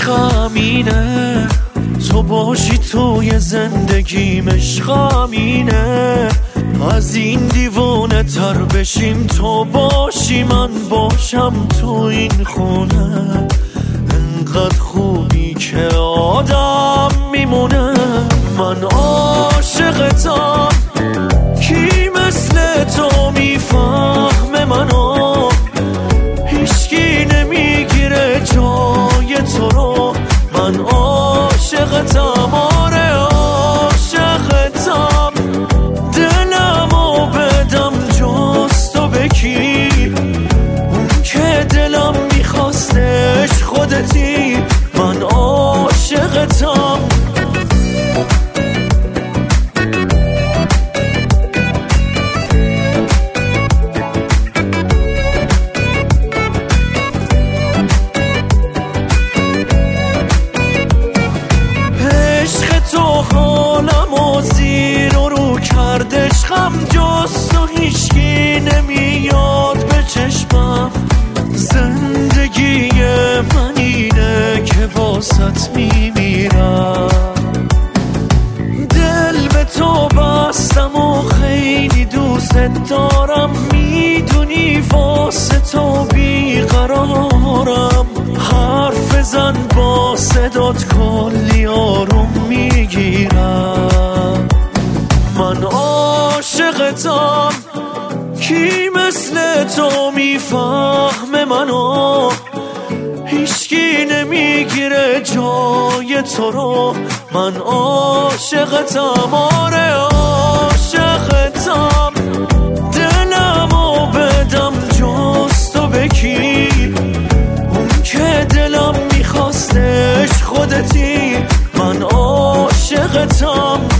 عشقم اینه، تو باشی توی زندگیم، عشقم اینه. از این دیوانه تر بشیم، تو باشی من باشم تو این خونه. انقدر خوبی که آدم میمونه. من عاشقتم، کی مثل تو میفهمه منو؟ هیچکی نمیگیره جای تو رو. من عاشقتم، آره عاشقتم. دلمو بدم جز تو بکی، اون که دلم میخواستش خودتی. من عاشقتم. تو حالم و زیر و رو کرد، عشقم جز تو هیچکی نمیاد به چشمم. زندگی من اینه که واسط میمیرم. دل به تو بستم و خیلی دوست دارم، میدونی واسه تو بیقرارم. حرف بزن با صدات کلی آروم میگیرم. من عاشقتم، کی مثل تو میفهمه منو؟ هیچکی نمیگیره جای تو رو. من عاشقتم، آره عاشقتم. دلمو بدم جز تو بکی، اون که دلم میخواستش خودتی. من عاشقتم.